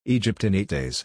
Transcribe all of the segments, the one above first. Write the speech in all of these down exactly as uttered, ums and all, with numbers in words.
Egypt in eight days.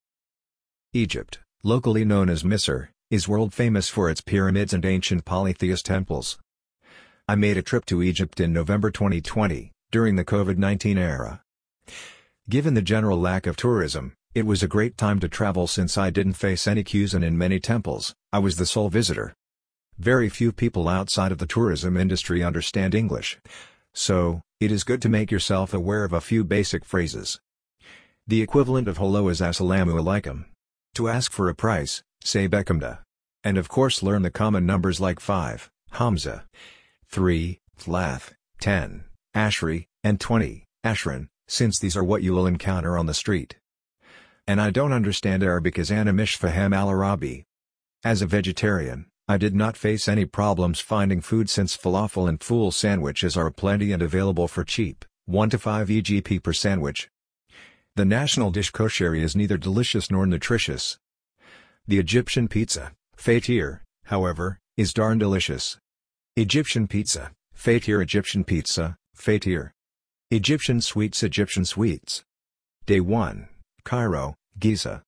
Egypt, locally known as Misr, is world famous for its pyramids and ancient polytheist temples. I made a trip to Egypt in November twenty twenty, during the COVID nineteen era. Given the general lack of tourism, it was a great time to travel since I didn't face any queues and in many temples, I was the sole visitor. Very few people outside of the tourism industry understand English. So, it is good to make yourself aware of a few basic phrases. The equivalent of hello is assalamu alaikum. To ask for a price, say bekamda. And of course learn the common numbers like five, hamza, three, thlath, ten, ashri, and twenty, ashran, since these are what you will encounter on the street. And I don't understand Arabic as ana mish fahem al-Arabi. As a vegetarian, I did not face any problems finding food since falafel and full sandwiches are plenty and available for cheap, one to five E G P per sandwich. The national dish kosheri is neither delicious nor nutritious. The Egyptian pizza, fatir, however, is darn delicious. Egyptian pizza, fatir Egyptian pizza, fatir. Egyptian sweets Egyptian sweets. Day one, Cairo, Giza.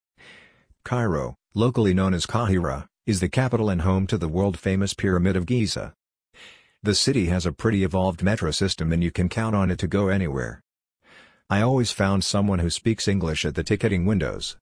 Cairo, locally known as Kahira, is the capital and home to the world-famous Pyramid of Giza. The city has a pretty evolved metro system and you can count on it to go anywhere. I always found someone who speaks English at the ticketing windows.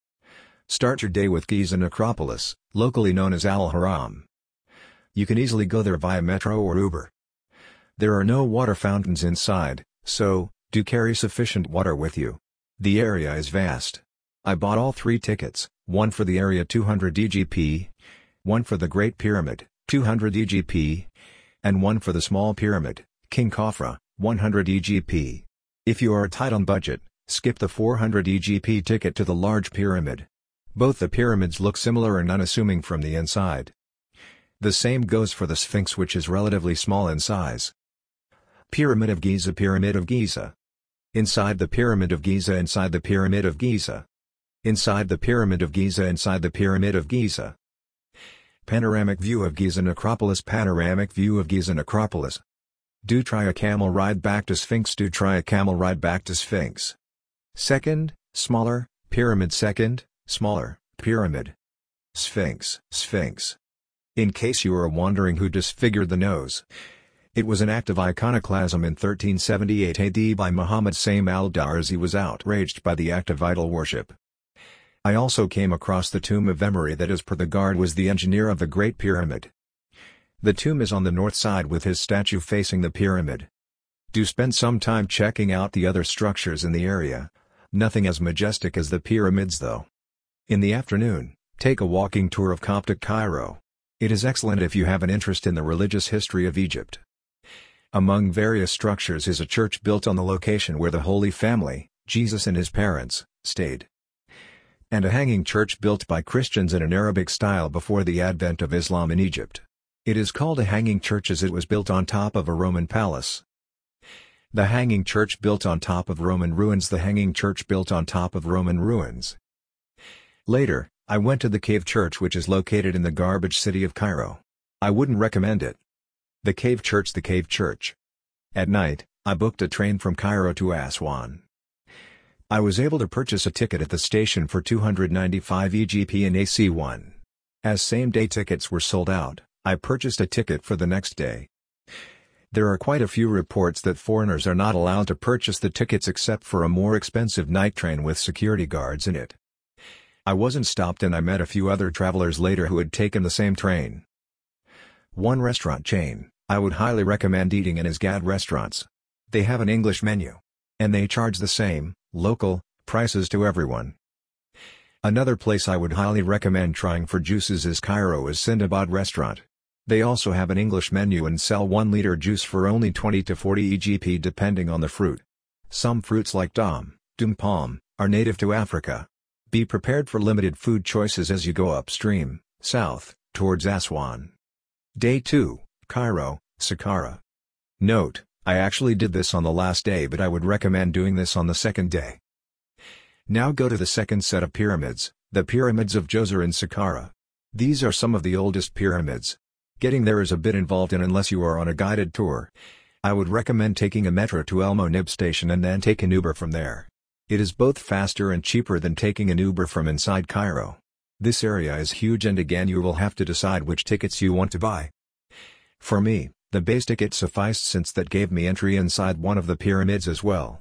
Start your day with Giza Necropolis, locally known as Al-Haram. You can easily go there via metro or Uber. There are no water fountains inside, so, do carry sufficient water with you. The area is vast. I bought all three tickets, one for the area two hundred E G P, one for the Great Pyramid, two hundred E G P, and one for the Small Pyramid, King Khafra, one hundred E G P. If you are tight on budget, skip the four hundred E G P ticket to the Large Pyramid. Both the pyramids look similar and unassuming from the inside. The same goes for the Sphinx, which is relatively small in size. Pyramid of Giza Pyramid of Giza. Inside the Pyramid of Giza Inside the Pyramid of Giza. Inside the Pyramid of Giza Inside the Pyramid of Giza. Panoramic view of Giza Necropolis Panoramic view of Giza Necropolis. Do try a camel ride back to Sphinx Do try a camel ride back to Sphinx. Second, smaller, pyramid Second, smaller, pyramid. Sphinx Sphinx. In case you are wondering who disfigured the nose. It was an act of iconoclasm in thirteen seventy-eight A D by Muhammad Saim al-Darzi. He was outraged by the act of idol worship. I also came across the tomb of Emery that as per the guard was the engineer of the Great Pyramid. The tomb is on the north side with his statue facing the pyramid. Do spend some time checking out the other structures in the area. Nothing as majestic as the pyramids though. In the afternoon, take a walking tour of Coptic Cairo. It is excellent if you have an interest in the religious history of Egypt. Among various structures is a church built on the location where the Holy Family, Jesus and his parents, stayed. And a hanging church built by Christians in an Arabic style before the advent of Islam in Egypt. It is called a hanging church as it was built on top of a Roman palace. The hanging church built on top of Roman ruins The hanging church built on top of Roman ruins. Later, I went to the Cave Church, which is located in the garbage city of Cairo. I wouldn't recommend it. The Cave Church The Cave Church. At night, I booked a train from Cairo to Aswan. I was able to purchase a ticket at the station for two hundred ninety-five E G P in A C one. As same-day tickets were sold out, I purchased a ticket for the next day. There are quite a few reports that foreigners are not allowed to purchase the tickets except for a more expensive night train with security guards in it. I wasn't stopped and I met a few other travelers later who had taken the same train. One restaurant chain I would highly recommend eating in is Gad Restaurants. They have an English menu. And they charge the same, local, prices to everyone. Another place I would highly recommend trying for juices is Cairo's Sindabad Restaurant. They also have an English menu and sell one liter juice for only twenty to forty E G P depending on the fruit. Some fruits like dam, dum palm, are native to Africa. Be prepared for limited food choices as you go upstream, south, towards Aswan. Day two, Cairo, Saqqara. Note, I actually did this on the last day, but I would recommend doing this on the second day. Now go to the second set of pyramids, the pyramids of Djoser and Saqqara. These are some of the oldest pyramids. Getting there is a bit involved, and unless you are on a guided tour, I would recommend taking a metro to El Monib station and then take an Uber from there. It is both faster and cheaper than taking an Uber from inside Cairo. This area is huge, and again you will have to decide which tickets you want to buy. For me, the base ticket sufficed, since that gave me entry inside one of the pyramids as well.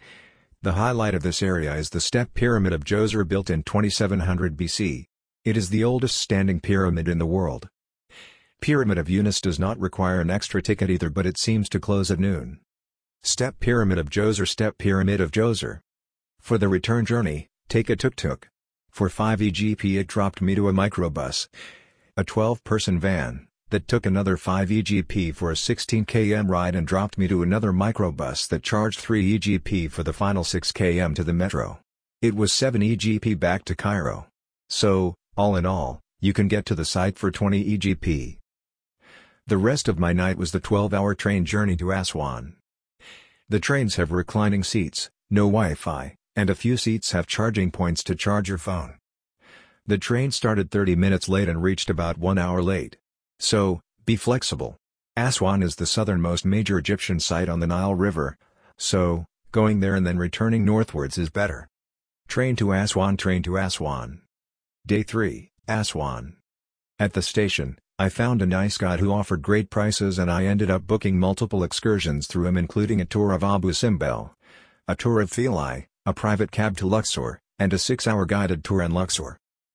The highlight of this area is the Step Pyramid of Djoser, built in twenty-seven hundred B C. It is the oldest standing pyramid in the world. Pyramid of Yunus does not require an extra ticket either, but it seems to close at noon. Step Pyramid of Djoser. Step Pyramid of Djoser. For the return journey, take a tuk-tuk. For five E G P it dropped me to a microbus, a twelve-person van, that took another five E G P for a sixteen kilometer ride and dropped me to another microbus that charged three E G P for the final six kilometers to the metro. It was seven E G P back to Cairo. So, all in all, you can get to the site for twenty E G P. The rest of my night was the twelve-hour train journey to Aswan. The trains have reclining seats, no Wi-Fi, and a few seats have charging points to charge your phone. The train started thirty minutes late and reached about one hour late. So, be flexible. Aswan is the southernmost major Egyptian site on the Nile River, so, going there and then returning northwards is better. Train to Aswan. Train to Aswan. Day three, Aswan. At the station, I found a nice guide who offered great prices, and I ended up booking multiple excursions through him, including a tour of Abu Simbel, a tour of Philae, a private cab to Luxor, and a six-hour guided tour in Luxor.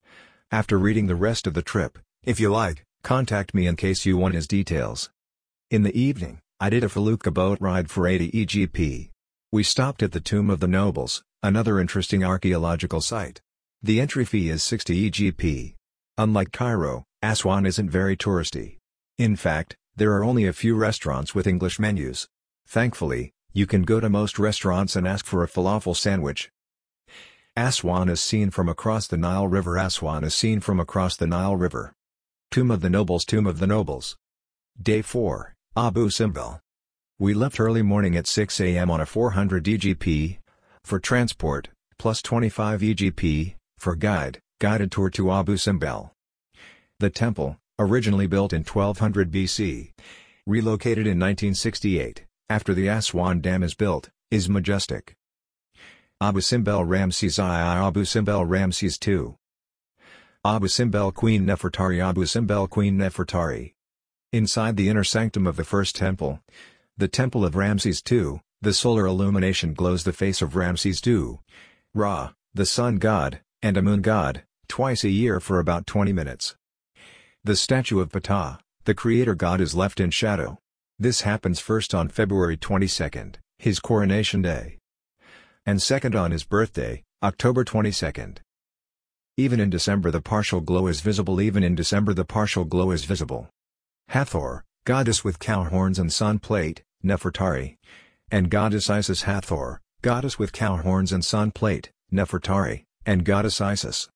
After reading the rest of the trip, if you like, contact me in case you want his details. In the evening, I did a felucca boat ride for eighty E G P. We stopped at the Tomb of the Nobles, another interesting archaeological site. The entry fee is sixty E G P. Unlike Cairo, Aswan isn't very touristy. In fact, there are only a few restaurants with English menus. Thankfully, you can go to most restaurants and ask for a falafel sandwich. Aswan is seen from across the Nile River. Aswan is seen from across the Nile River. Tomb of the Nobles. Tomb of the Nobles. Day four, Abu Simbel. We left early morning at six A M on a four hundred E G P, for transport, plus twenty-five E G P, for guide, guided tour to Abu Simbel. The temple, originally built in twelve hundred B C, relocated in nineteen sixty-eight, after the Aswan Dam is built, is majestic. Abu Simbel Ramses I. Abu Simbel Ramses the Second. Abu Simbel Queen Nefertari. Abu Simbel Queen Nefertari. Inside the inner sanctum of the first temple, the Temple of Ramses the Second, the solar illumination glows the face of Ramses the Second, Ra, the sun god, and a moon god, twice a year for about twenty minutes. The statue of Ptah, the creator god, is left in shadow. This happens first on February twenty-second, his coronation day, and second on his birthday, October twenty-second. Even in December the partial glow is visible. Even in December the partial glow is visible. Hathor, goddess with cow horns and sun plate, Nefertari. And goddess Isis. Hathor, goddess with cow horns and sun plate, Nefertari, and goddess Isis.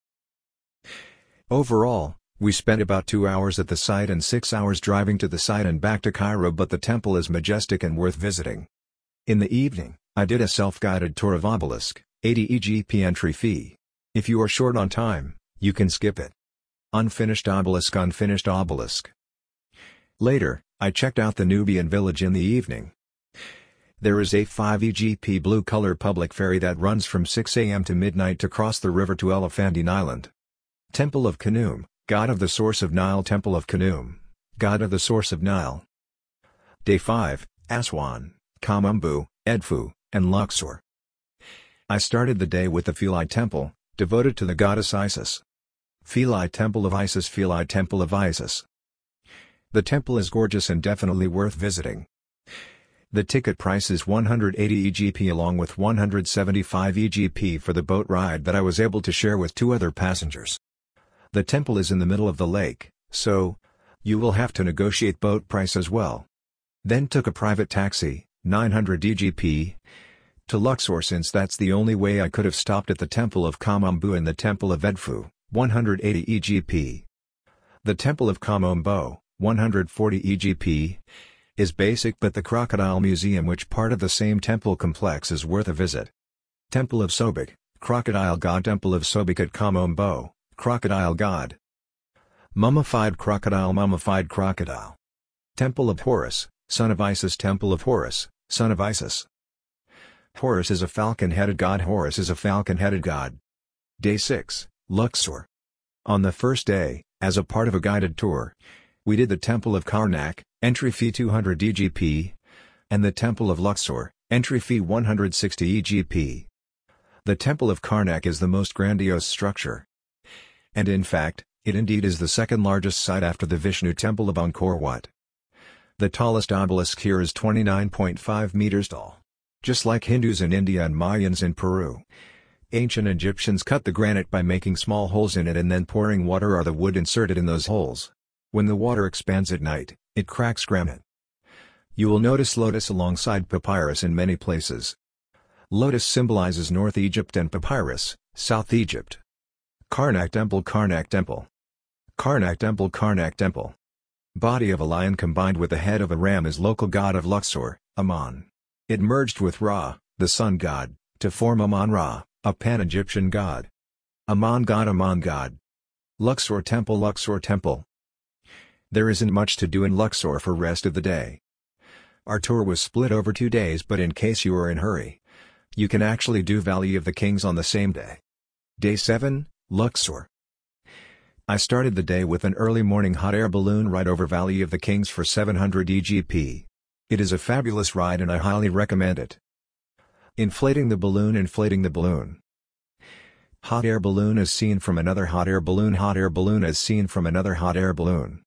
Overall, we spent about two hours at the site and six hours driving to the site and back to Cairo, but the temple is majestic and worth visiting. In the evening, I did a self-guided tour of Obelisk, eighty E G P entry fee. If you are short on time, you can skip it. Unfinished Obelisk. Unfinished Obelisk. Later, I checked out the Nubian village in the evening. There is a five E G P blue-color public ferry that runs from six A M to midnight to cross the river to Elephantine Island. Temple of Khnum, god of the source of Nile. Temple of Khnum, god of the source of Nile. Day five, Aswan, Kamumbu, Edfu, and Luxor. I started the day with the Philae Temple, devoted to the goddess Isis. Philae Temple of Isis. Philae Temple of Isis. The temple is gorgeous and definitely worth visiting. The ticket price is one hundred eighty E G P along with one hundred seventy-five E G P for the boat ride that I was able to share with two other passengers. The temple is in the middle of the lake, so you will have to negotiate boat price as well. Then took a private taxi, nine hundred E G P, to Luxor, since that's the only way I could have stopped at the Temple of Kamumbu and the Temple of Edfu, one hundred eighty E G P. The Temple of Kamumbu, one hundred forty E G P, is basic, but the Crocodile Museum, which part of the same temple complex, is worth a visit. Temple of Sobek, Crocodile God. Temple of Sobek at Kamumbu, Crocodile God. Mummified crocodile. Mummified crocodile. Temple of Horus, son of Isis. Temple of Horus, son of Isis. Horus is a falcon-headed god. Horus is a falcon-headed god. Day six, Luxor. On the first day, as a part of a guided tour, we did the Temple of Karnak, entry fee two hundred E G P, and the Temple of Luxor, entry fee one hundred sixty E G P. The Temple of Karnak is the most grandiose structure. And in fact, it indeed is the second largest site after the Vishnu Temple of Angkor Wat. The tallest obelisk here is twenty-nine point five meters tall. Just like Hindus in India and Mayans in Peru, ancient Egyptians cut the granite by making small holes in it and then pouring water or the wood inserted in those holes. When the water expands at night, it cracks granite. You will notice lotus alongside papyrus in many places. Lotus symbolizes North Egypt and papyrus, South Egypt. Karnak Temple. Karnak Temple. Karnak Temple. Karnak Temple. Body of a lion combined with the head of a ram is local god of Luxor, Amun. It merged with Ra, the sun god, to form Amun-Ra, a pan-Egyptian god. Amun god. Amun god. Luxor Temple. Luxor Temple. There isn't much to do in Luxor for rest of the day. Our tour was split over two days, but in case you are in hurry, you can actually do Valley of the Kings on the same day. Day seven, Luxor. I started the day with an early morning hot air balloon ride over Valley of the Kings for seven hundred E G P. It is a fabulous ride and I highly recommend it. Inflating the balloon. Inflating the balloon. Hot air balloon as seen from another hot air balloon. Hot air balloon as seen from another hot air balloon.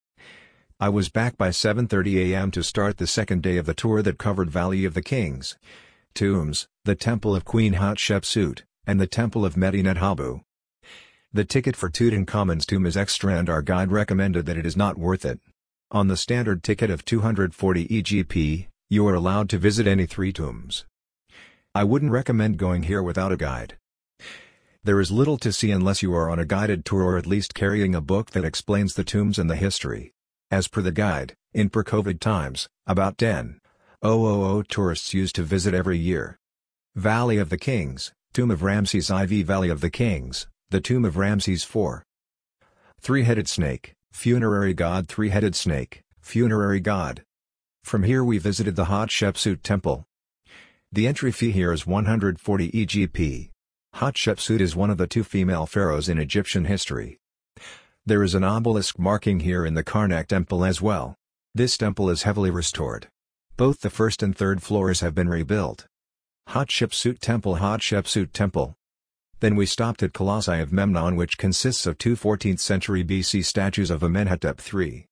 I was back by seven thirty A M to start the second day of the tour that covered Valley of the Kings, tombs, the Temple of Queen Hatshepsut, and the Temple of Medinet Habu. The ticket for Tutankhamun's tomb is extra and our guide recommended that it is not worth it. On the standard ticket of two hundred forty E G P, you are allowed to visit any three tombs. I wouldn't recommend going here without a guide. There is little to see unless you are on a guided tour or at least carrying a book that explains the tombs and the history. As per the guide, in pre-COVID times, about ten thousand tourists used to visit every year. Valley of the Kings, Tomb of Ramses the Fourth. Valley of the Kings, the Tomb of Ramses the Fourth. Three-headed snake, funerary god. Three-headed snake, funerary god. From here we visited the Hatshepsut Temple. The entry fee here is one hundred forty E G P. Hatshepsut is one of the two female pharaohs in Egyptian history. There is an obelisk marking here in the Karnak Temple as well. This temple is heavily restored. Both the first and third floors have been rebuilt. Hatshepsut Temple. Hatshepsut Temple. Then we stopped at Colossi of Memnon, which consists of two fourteenth century B C statues of Amenhotep the third.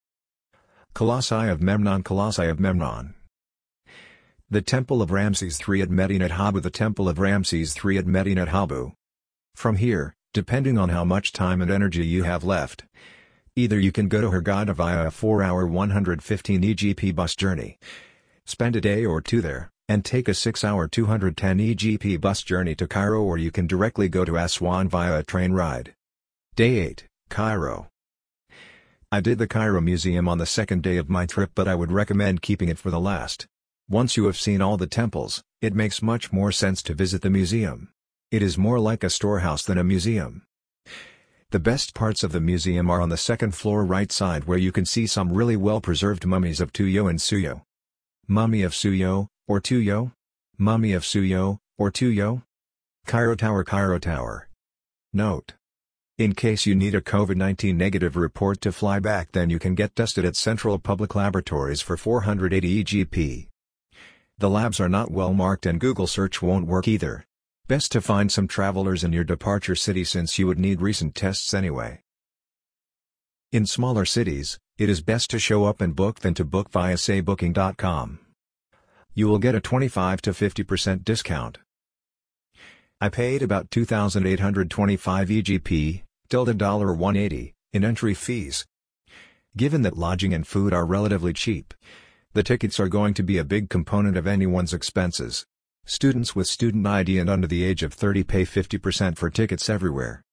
Colossi of Memnon. Colossi of Memnon. The Temple of Ramses the third at Medinet Habu. The Temple of Ramses the third at Medinet Habu. From here, depending on how much time and energy you have left, either you can go to Hurghada via a four hour one hundred fifteen E G P bus journey, spend a day or two there, and take a six hour two hundred ten E G P bus journey to Cairo, or you can directly go to Aswan via a train ride. Day eight, Cairo. I did the Cairo Museum on the second day of my trip, but I would recommend keeping it for the last. Once you have seen all the temples, it makes much more sense to visit the museum. It is more like a storehouse than a museum. The best parts of the museum are on the second floor right side, where you can see some really well-preserved mummies of Tuyo and Suyo. Mummy of Suyo, or Tuyo? Mummy of Suyo, or Tuyo? Cairo Tower. Cairo Tower. Note: in case you need a COVID nineteen negative report to fly back, then you can get tested at Central Public Laboratories for four hundred eighty E G P. The labs are not well marked and Google search won't work either. Best to find some travelers in your departure city, since you would need recent tests anyway. In smaller cities, it is best to show up and book than to book via say booking dot com. You will get a twenty-five to fifty percent discount. I paid about two thousand eight hundred twenty-five E G P, tilde one dollar eighty, in entry fees. Given that lodging and food are relatively cheap, the tickets are going to be a big component of anyone's expenses. Students with student I D and under the age of thirty pay fifty percent for tickets everywhere.